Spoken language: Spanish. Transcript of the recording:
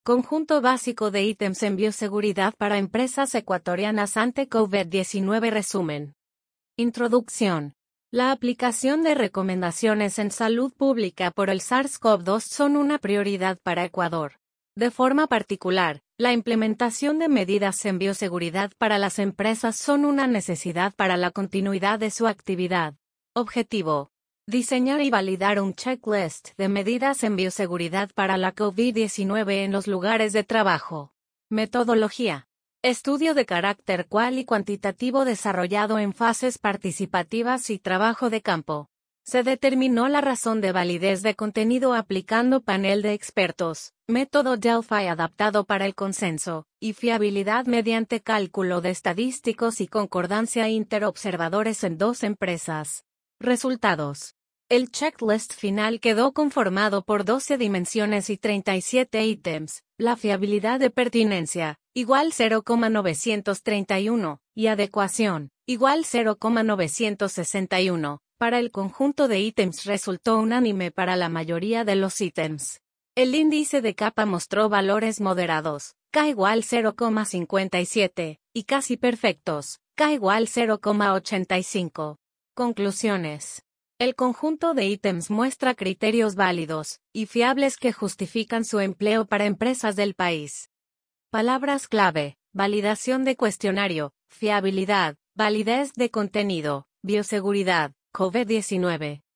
Conjunto básico de ítems en bioseguridad para empresas ecuatorianas ante COVID-19. Resumen. Introducción. La aplicación de recomendaciones en salud pública por el SARS-CoV-2 son una prioridad para Ecuador. De forma particular, la implementación de medidas en bioseguridad para las empresas son una necesidad para la continuidad de su actividad. Objetivo. Diseñar y validar un checklist de medidas en bioseguridad para la COVID-19 en los lugares de trabajo. Metodología. Estudio de carácter cual y cuantitativo desarrollado en fases participativas y trabajo de campo. Se determinó la razón de validez de contenido aplicando panel de expertos, método Delphi adaptado para el consenso, y fiabilidad mediante cálculo de estadísticos y concordancia interobservadores en 2 empresas. Resultados. El checklist final quedó conformado por 12 dimensiones y 37 ítems. La fiabilidad de pertinencia, igual 0,931, y adecuación, igual 0,961. Para el conjunto de ítems resultó unánime para la mayoría de los ítems. El índice de capa mostró valores moderados, K igual 0,57, y casi perfectos, K igual 0,85. Conclusiones. El conjunto de ítems muestra criterios válidos y fiables que justifican su empleo para empresas del país. Palabras clave: validación de cuestionario, fiabilidad, validez de contenido, bioseguridad, COVID-19.